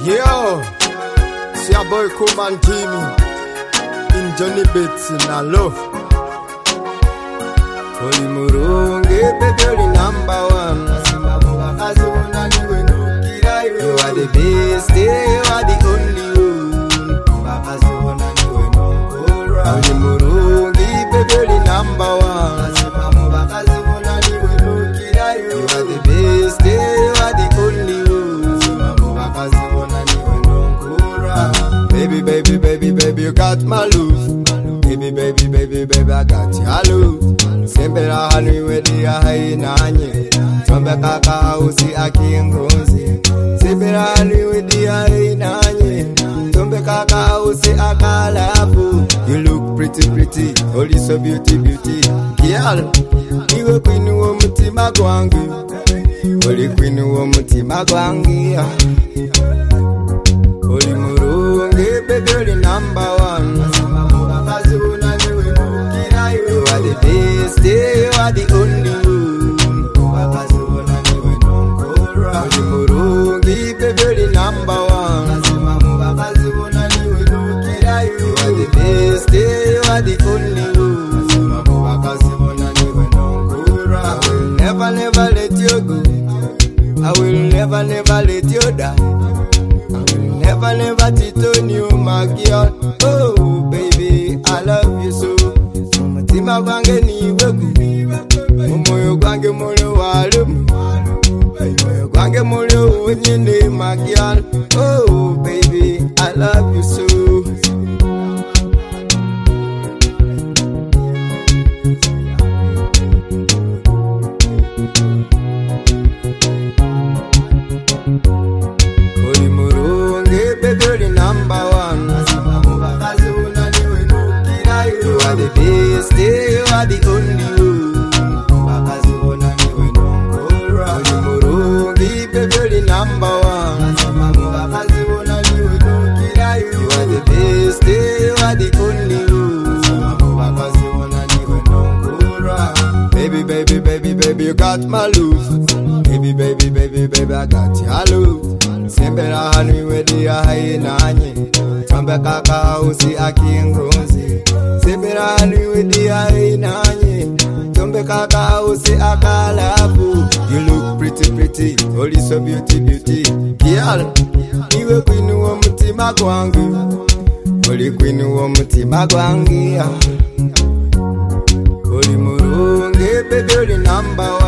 Yo, see a boy come and Jimmy in Johnny Bates in a love. Holy Murungi, baby, you're number one. You are the best, you are the only one. Holy Murungi, baby, you're number one. You are the best, you are the only one. Baby, baby, baby, baby, you got my love. Baby, baby, baby, baby, I got your love. Sembera hanui wedi ya hainanye. Tombe kaka usi akingozi. Sembera hanui wedi ya hainanye. Tombe kaka usi akalapu. You look pretty, pretty, only so beauty, beauty. Girl, iwe queen wo mutima gwangu. Only queen wo mutima gwangu. Holy Murungi, baby, you're number one. You are the best, you are the only one. Holy Murungi, baby, you're number one. You are the best, you are the only one. I will never, never let you go. I will never, never let you die. Never, never cheat on you, my girl. Oh, baby, I love you so. Mutima gwange ni wegu, moyo gwange moyo walumu, moyo gwange moyo unyine, my girl. Oh, baby, I love you so. You are the best, you are the only one. Holy Murungi, baby, you're number one. You are the best, you are the only one. Baby, baby, baby, baby, you got my love. Baby, baby, baby, baby, I got your love. Sembera hanui wedi ya hainanye. Tombe kaka usi akingozi. Sembera hanui wedi ya hainanye. Tombe kaka usi akalapu. You look pretty, pretty, only so beauty, beauty. Girl, iwe queen wo mutima gwangu. Only queen wo mutima gwangu. Holy Murungi, baby, you're number one.